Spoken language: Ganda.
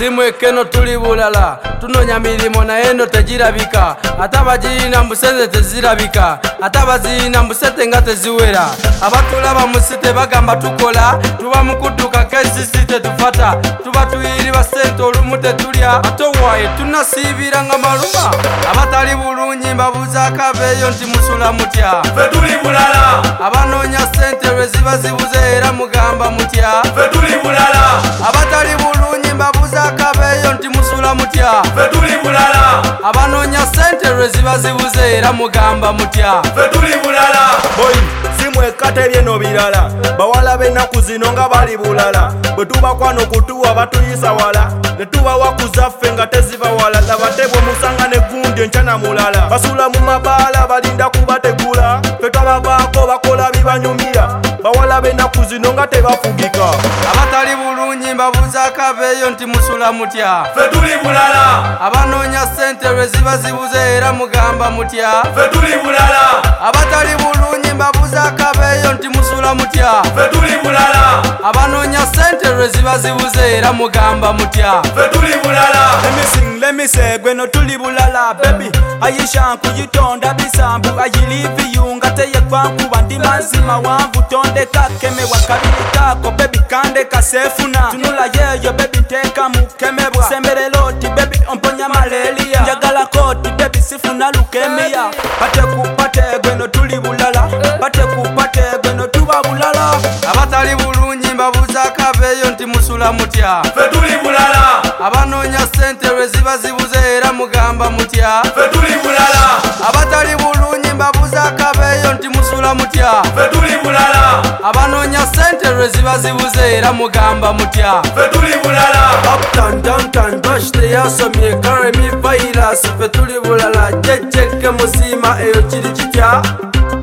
simweke no tuli bulala tunonya milimo na eno tejirabika atabajina mbuseze tezirabika atabazina mbusete nga teziwera abatulaba musite bagamba tukola tuba mukuduka kesisite tufata tuba tuyiri basente olumute tulya atowaye tunasibira nga maluma abatali bulungi mbabuza kabeyo nti musula mutya fe tuli bulala abanonya sente lweziba zibuze era mugamba mutya fe tuli bulala abatali bulungi mbabuza kabeyo nti musula mutya fe tuli bulala abanonya sente lweziba zibuze era mugamba mutya fe tuli bulala boy simwekate byeno birala bawala b'ennaku zino nga bali bulala bwe tubakwano kutuwa batuyisa wala ne tubawa kuzaffe nga teziva wala tabatebwe musanga ne gundi enkyana mulala basula mu mabaala balinda kubategula fe twabavaako bakola bibanyumira bawala b'ennaku zino nga tebafugika abatali bulungi mbabuza kabeyo nti musula mutya fe tuli bulala abanonya sente lweziba zibuze era mugamba mutya fe tuli bulala abatali bulungi mbabuza kabeyo nti musula mutya fe tuli bulala abanonya sente lweziba zibuze era mugamba mutya fe tuli bulala Let me say gweno tuli bulala baby Aisha nkuyitonda bisambu ayilivi yunga teye kwangu bandi mazima wangu tonde kakeme wakabili kako baby kande kasefuna tunula yeyo baby teka mukemebwa sembere loti baby omponya malaria njagala koti baby sifuna lukemia pate kupate gweno tuli bulala pate kupate gweno tuba bulala abatali bulungi mbabuza kabeyo nti musula mutya fe tuli bulala abanonya sente lweziba zibuze era mugamba mutya fe tuli bulala abatali bulungi mbabuza kabeyo nti musula mutya fe tuli bulala abanonya sente lweziba zibuze era mugamba mutya fe tuli bulala uptown downtown bash teyasomye karemi virus fe tuli bulala jejjeke musima eyo kiri kitya